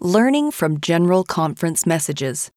Learning from General Conference Messages,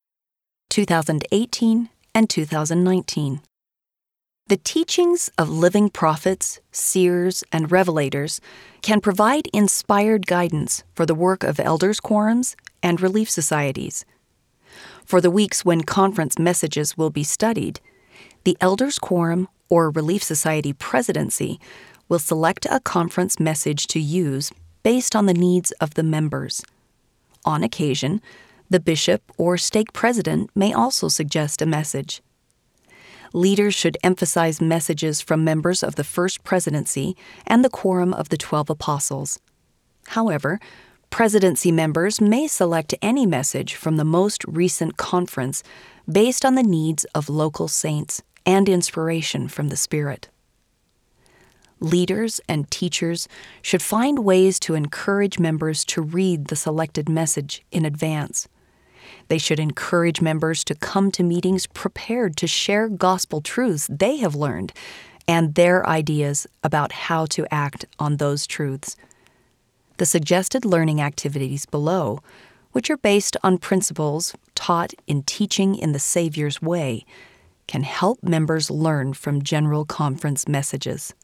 2018 and 2019. The teachings of living prophets, seers, and revelators can provide inspired guidance for the work of elders' quorums and relief societies. For the weeks when conference messages will be studied, the elders' quorum or relief society presidency will select a conference message to use based on the needs of the members. On occasion, the bishop or stake president may also suggest a message. Leaders should emphasize messages from members of the First Presidency and the Quorum of the 12 Apostles. However, presidency members may select any message from the most recent conference based on the needs of local saints and inspiration from the Spirit. Leaders and teachers should find ways to encourage members to read the selected message in advance. They should encourage members to come to meetings prepared to share gospel truths they have learned and their ideas about how to act on those truths. The suggested learning activities below, which are based on principles taught in Teaching in the Savior's Way, can help members learn from General Conference messages.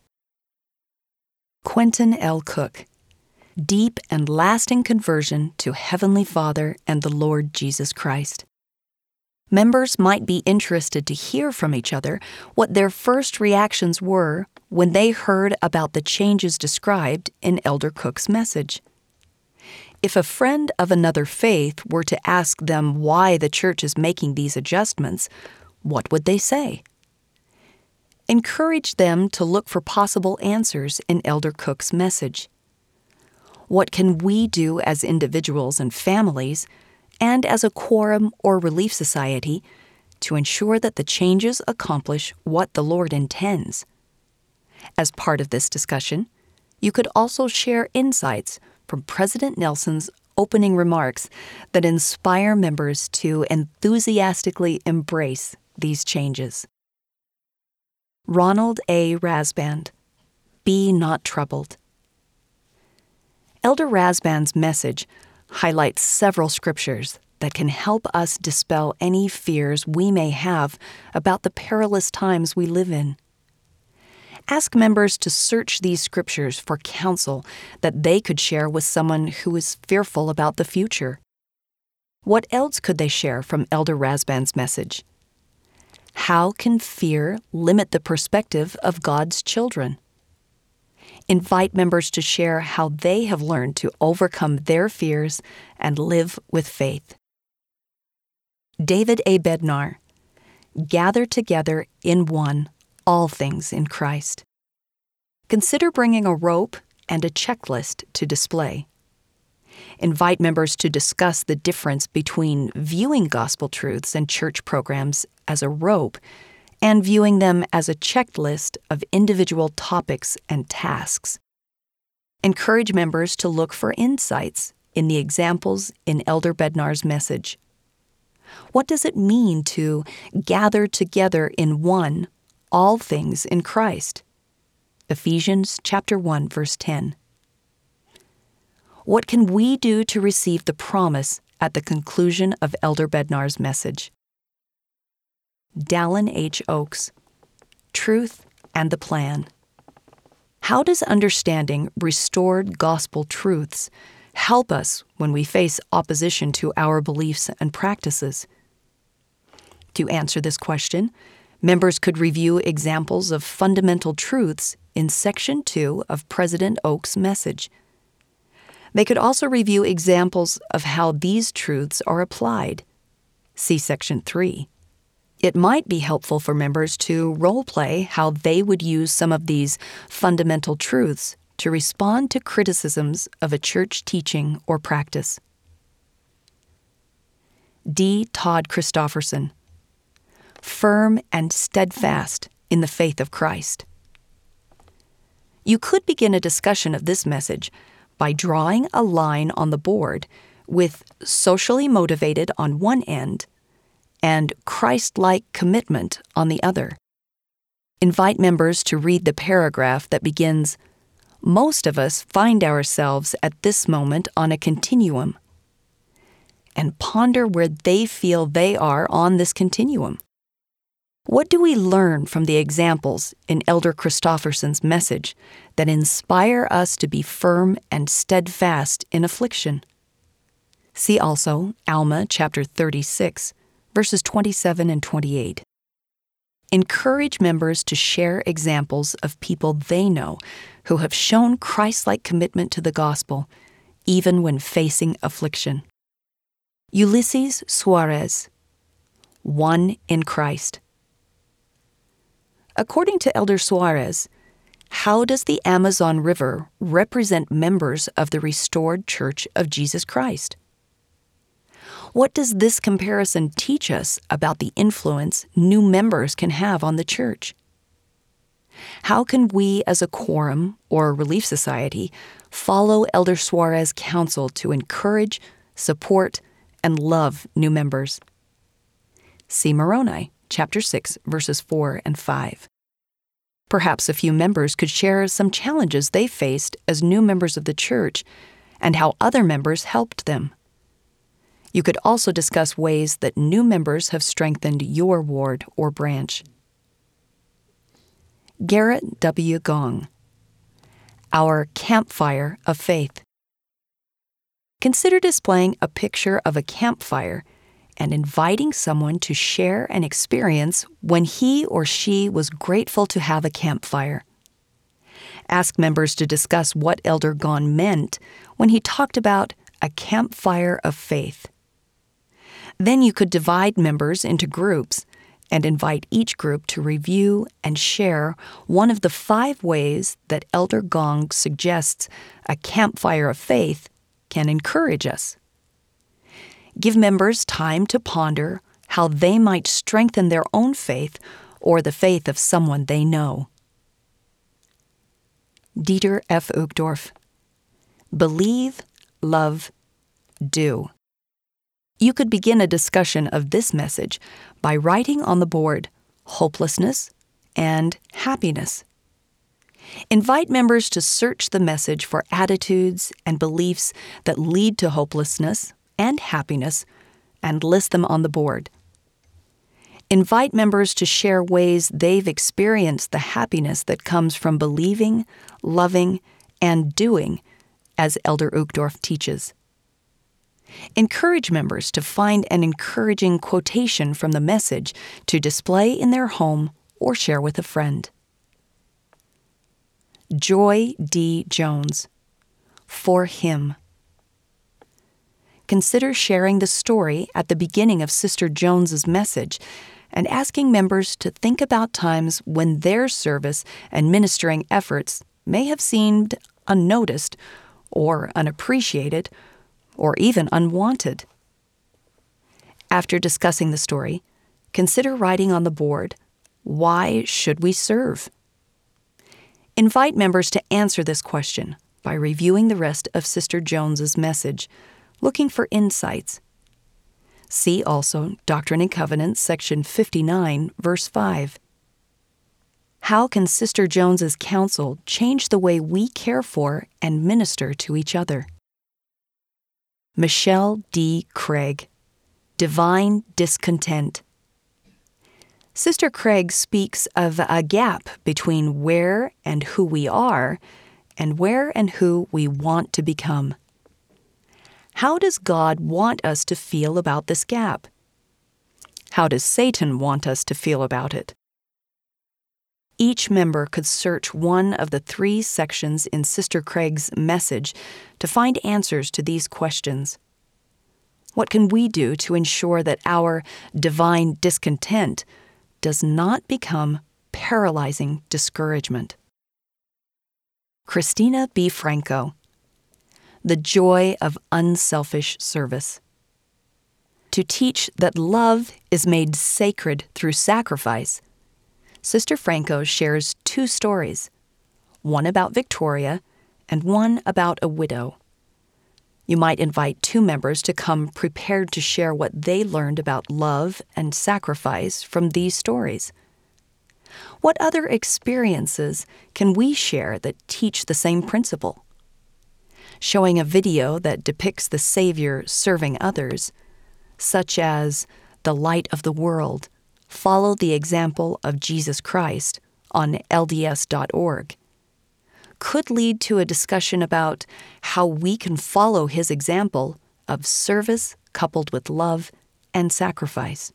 Quentin L. Cook, Deep and Lasting Conversion to Heavenly Father and the Lord Jesus Christ. Members might be interested to hear from each other what their first reactions were when they heard about the changes described in Elder Cook's message. If a friend of another faith were to ask them why the church is making these adjustments, what would they say? Encourage them to look for possible answers in Elder Cook's message. What can we do as individuals and families, and as a quorum or relief society, to ensure that the changes accomplish what the Lord intends? As part of this discussion, you could also share insights from President Nelson's opening remarks that inspire members to enthusiastically embrace these changes. Ronald A. Rasband, Be Not Troubled. Elder Rasband's message highlights several scriptures that can help us dispel any fears we may have about the perilous times we live in. Ask members to search these scriptures for counsel that they could share with someone who is fearful about the future. What else could they share from Elder Rasband's message? How can fear limit the perspective of God's children? Invite members to share how they have learned to overcome their fears and live with faith. David A. Bednar, Gather Together in One, All Things in Christ. Consider bringing a rope and a checklist to display. Invite members to discuss the difference between viewing gospel truths and church programs as a rope and viewing them as a checklist of individual topics and tasks. Encourage members to look for insights in the examples in Elder Bednar's message. What does it mean to gather together in one, all things in Christ? Ephesians chapter 1, verse 10. What can we do to receive the promise at the conclusion of Elder Bednar's message? Dallin H. Oaks, Truth and the Plan. How does understanding restored gospel truths help us when we face opposition to our beliefs and practices? To answer this question, members could review examples of fundamental truths in Section 2 of President Oaks' message. They could also review examples of how these truths are applied. See Section 3. It might be helpful for members to role-play how they would use some of these fundamental truths to respond to criticisms of a church teaching or practice. D. Todd Christofferson, Firm and Steadfast in the Faith of Christ. You could begin a discussion of this message by drawing a line on the board with socially motivated on one end and Christ-like commitment on the other. Invite members to read the paragraph that begins, "Most of us find ourselves at this moment on a continuum." and ponder where they feel they are on this continuum. What do we learn from the examples in Elder Christofferson's message that inspire us to be firm and steadfast in affliction? See also Alma chapter 36, verses 27 and 28. Encourage members to share examples of people they know who have shown Christ-like commitment to the gospel, even when facing affliction. Ulysses Suarez, one in Christ. According to Elder Suarez, how does the Amazon River represent members of the restored Church of Jesus Christ? What does this comparison teach us about the influence new members can have on the church? How can we as a quorum or relief society follow Elder Suarez's counsel to encourage, support, and love new members? See Moroni, chapter 6, verses 4 and 5. Perhaps a few members could share some challenges they faced as new members of the church and how other members helped them. You could also discuss ways that new members have strengthened your ward or branch. Garrett W. Gong, Our Campfire of Faith. Consider displaying a picture of a campfire and inviting someone to share an experience when he or she was grateful to have a campfire. Ask members to discuss what Elder Gong meant when he talked about a campfire of faith. Then you could divide members into groups and invite each group to review and share one of the 5 ways that Elder Gong suggests a campfire of faith can encourage us. Give members time to ponder how they might strengthen their own faith or the faith of someone they know. Dieter F. Uchtdorf, Believe, Love, Do. You could begin a discussion of this message by writing on the board hopelessness and happiness. Invite members to search the message for attitudes and beliefs that lead to hopelessness and happiness and list them on the board. Invite members to share ways they've experienced the happiness that comes from believing, loving, and doing, as Elder Uchtdorf teaches. Encourage members to find an encouraging quotation from the message to display in their home or share with a friend. Joy D. Jones, For Him. Consider sharing the story at the beginning of Sister Jones's message and asking members to think about times when their service and ministering efforts may have seemed unnoticed or unappreciated or even unwanted. After discussing the story, consider writing on the board, why should we serve? Invite members to answer this question by reviewing the rest of Sister Jones's message, looking for insights. See also Doctrine and Covenants, section 59, verse 5. How can Sister Jones's counsel change the way we care for and minister to each other? Michelle D. Craig, Divine Discontent. Sister Craig speaks of a gap between where and who we are and where and who we want to become. How does God want us to feel about this gap? How does Satan want us to feel about it? Each member could search one of the 3 sections in Sister Craig's message to find answers to these questions. What can we do to ensure that our divine discontent does not become paralyzing discouragement? Christina B. Franco, The Joy of Unselfish Service. To teach that love is made sacred through sacrifice, Sister Franco shares 2 stories, one about Victoria and one about a widow. You might invite 2 members to come prepared to share what they learned about love and sacrifice from these stories. What other experiences can we share that teach the same principle? Showing a video that depicts the Savior serving others such as the light of the world, follow the example of Jesus Christ on LDS.org, could lead to a discussion about how we can follow his example of service coupled with love and sacrifice.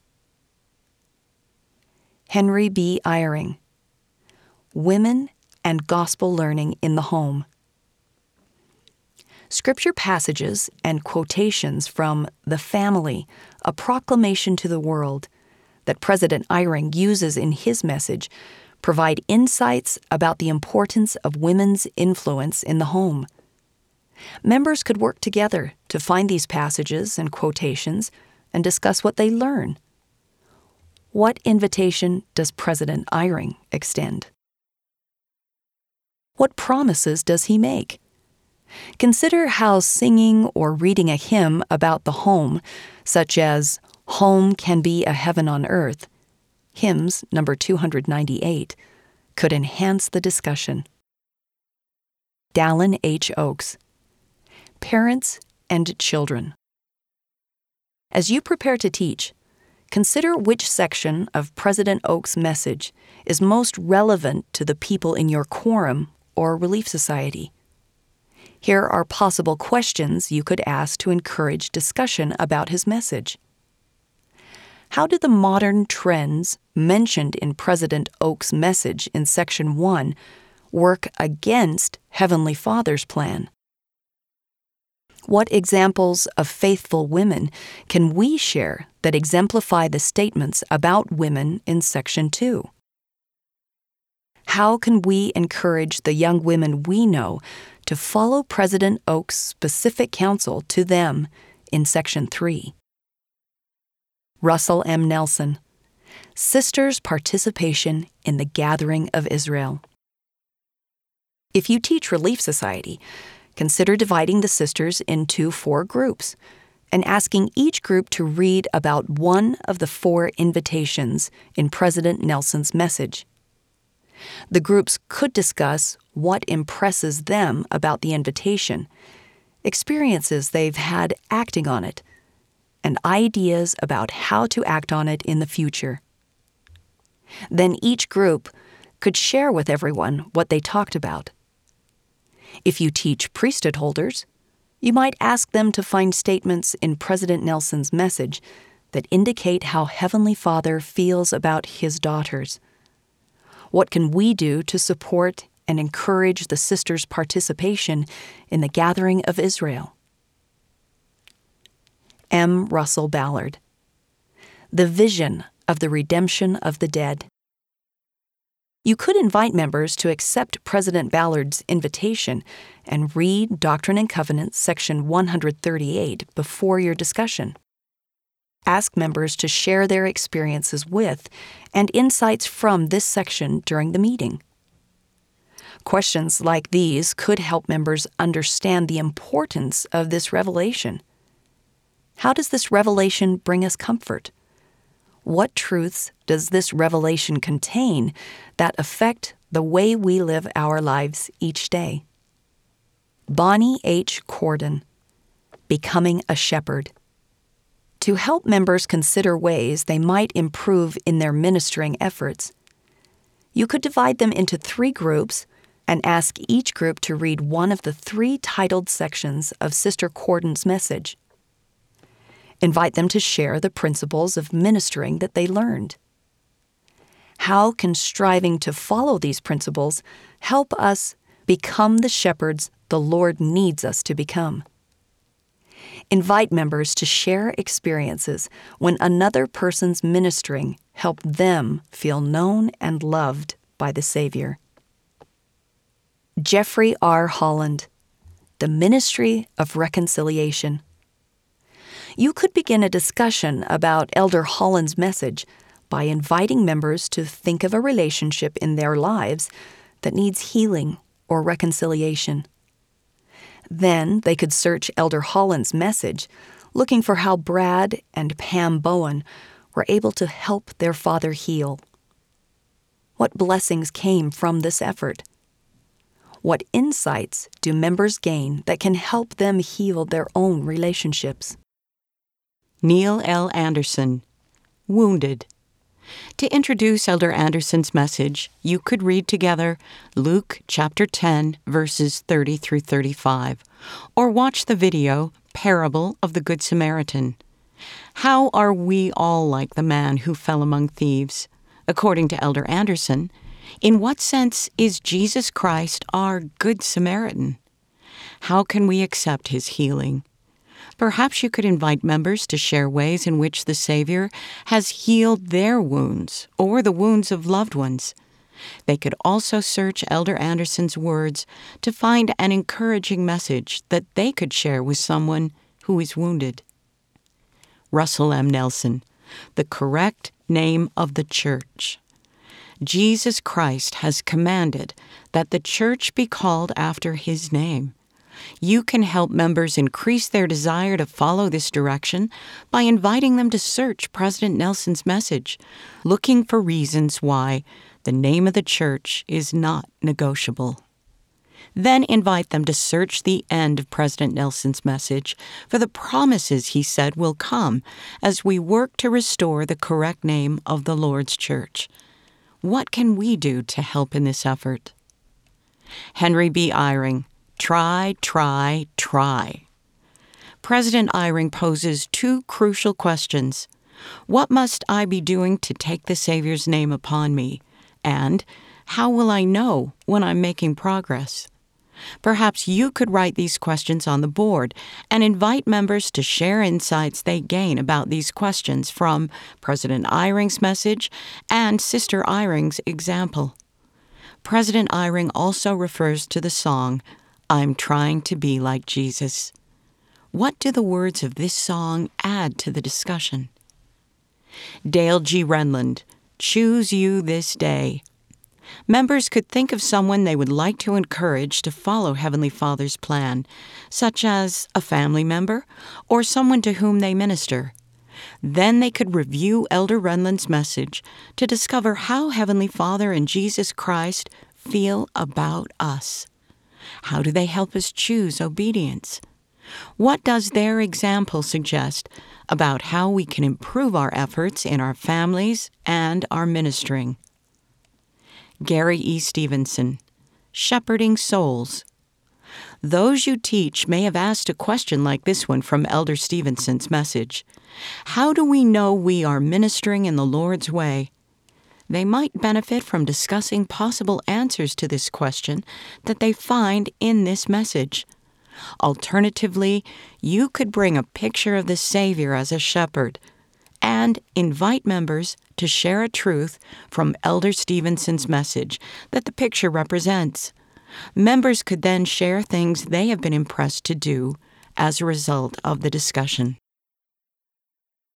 Henry B. Eyring, Women and Gospel Learning in the Home. Scripture passages and quotations from The Family, A Proclamation to the World, that President Eyring uses in his message provide insights about the importance of women's influence in the home. Members could work together to find these passages and quotations and discuss what they learn. What invitation does President Eyring extend? What promises does he make? Consider how singing or reading a hymn about the home, such as Home Can Be a Heaven on Earth, hymns number 298, could enhance the discussion. Dallin H. Oaks, Parents and Children. As you prepare to teach, consider which section of President Oaks' message is most relevant to the people in your quorum or Relief Society. Here are possible questions you could ask to encourage discussion about his message. How do the modern trends mentioned in President Oaks' message in Section 1 work against Heavenly Father's plan? What examples of faithful women can we share that exemplify the statements about women in Section 2? How can we encourage the young women we know to follow President Oaks' specific counsel to them in Section 3? Russell M. Nelson, Sisters' Participation in the Gathering of Israel. If you teach Relief Society, consider dividing the sisters into 4 groups and asking each group to read about one of the 4 invitations in President Nelson's message. The groups could discuss what impresses them about the invitation, experiences they've had acting on it, and ideas about how to act on it in the future. Then each group could share with everyone what they talked about. If you teach priesthood holders, you might ask them to find statements in President Nelson's message that indicate how Heavenly Father feels about his daughters. What can we do to support and encourage the sisters' participation in the gathering of Israel? M. Russell Ballard, The Vision of the Redemption of the Dead. You could invite members to accept President Ballard's invitation and read Doctrine and Covenants, Section 138, before your discussion. Ask members to share their experiences with and insights from this section during the meeting. Questions like these could help members understand the importance of this revelation. How does this revelation bring us comfort? What truths does this revelation contain that affect the way we live our lives each day? Bonnie H. Corden, Becoming a Shepherd. To help members consider ways they might improve in their ministering efforts, you could divide them into 3 groups and ask each group to read one of the 3 titled sections of Sister Corden's message. Invite them to share the principles of ministering that they learned. How can striving to follow these principles help us become the shepherds the Lord needs us to become? Invite members to share experiences when another person's ministering helped them feel known and loved by the Savior. Jeffrey R. Holland, The Ministry of Reconciliation. You could begin a discussion about Elder Holland's message by inviting members to think of a relationship in their lives that needs healing or reconciliation. Then they could search Elder Holland's message, looking for how Brad and Pam Bowen were able to help their father heal. What blessings came from this effort? What insights do members gain that can help them heal their own relationships? Neil L. Anderson, Wounded. To introduce Elder Anderson's message, you could read together Luke chapter 10, verses 30 through 35, or watch the video, Parable of the Good Samaritan. How are we all like the man who fell among thieves? According to Elder Anderson, in what sense is Jesus Christ our Good Samaritan? How can we accept his healing? Perhaps you could invite members to share ways in which the Savior has healed their wounds or the wounds of loved ones. They could also search Elder Anderson's words to find an encouraging message that they could share with someone who is wounded. Russell M. Nelson, The Correct Name of the Church. Jesus Christ has commanded that the church be called after his name. You can help members increase their desire to follow this direction by inviting them to search President Nelson's message, looking for reasons why the name of the church is not negotiable. Then invite them to search the end of President Nelson's message for the promises he said will come as we work to restore the correct name of the Lord's church. What can we do to help in this effort? Henry B. Eyring, Try, try, try. President Eyring poses two crucial questions. What must I be doing to take the Savior's name upon me? And how will I know when I'm making progress? Perhaps you could write these questions on the board and invite members to share insights they gain about these questions from President Eyring's message and Sister Eyring's example. President Eyring also refers to the song, I'm Trying to Be Like Jesus. What do the words of this song add to the discussion? Dale G. Renlund, Choose You This Day. Members could think of someone they would like to encourage to follow Heavenly Father's plan, such as a family member or someone to whom they minister. Then they could review Elder Renlund's message to discover how Heavenly Father and Jesus Christ feel about us. How do they help us choose obedience? What does their example suggest about how we can improve our efforts in our families and our ministering? Gary E. Stevenson, Shepherding Souls. Those you teach may have asked a question like this one from Elder Stevenson's message. How do we know we are ministering in the Lord's way? They might benefit from discussing possible answers to this question that they find in this message. Alternatively, you could bring a picture of the Savior as a shepherd and invite members to share a truth from Elder Stevenson's message that the picture represents. Members could then share things they have been impressed to do as a result of the discussion.